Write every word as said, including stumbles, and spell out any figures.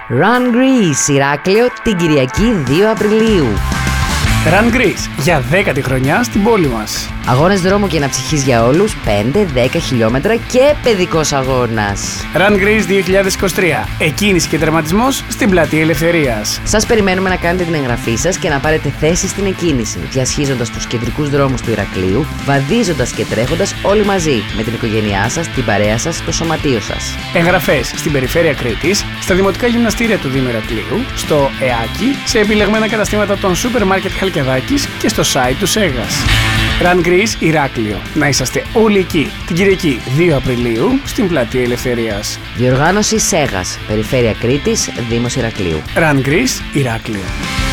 Run Greece, Ηράκλειο, την Κυριακή δύο Απριλίου. Run Greece, για δέκατη χρονιά στην πόλη μας. Αγώνες δρόμου και αναψυχής για όλους, πέντε με δέκα χιλιόμετρα και παιδικός αγώνας. Run Greece δύο χιλιάδες είκοσι τρία, εκκίνηση και τερματισμός στην Πλατεία Ελευθερίας. Σας περιμένουμε να κάνετε την εγγραφή σας και να πάρετε θέση στην εκκίνηση, διασχίζοντας τους κεντρικούς δρόμους του Ηρακλείου, βαδίζοντας και τρέχοντας όλοι μαζί, με την οικογένειά σας, την παρέα σας, το σωματείο σας. Εγγραφές στην περιφέρεια Κρήτης, στα δημοτικά γυμναστήρια του Δήμου Ηρακλείου, στο ΕΑΚΙ, σε επιλεγμένα καταστήματα των σούπερ μάρκετ Χαλκιδάκης και στο site του Σέγας. Run Greece Ηράκλειο. Να είσαστε όλοι εκεί την Κυριακή δύο Απριλίου στην Πλατεία Ελευθερίας. Διοργάνωση Σέγας, Περιφέρεια Κρήτης, Δήμος Ηρακλείου. Run Greece Ηράκλειο.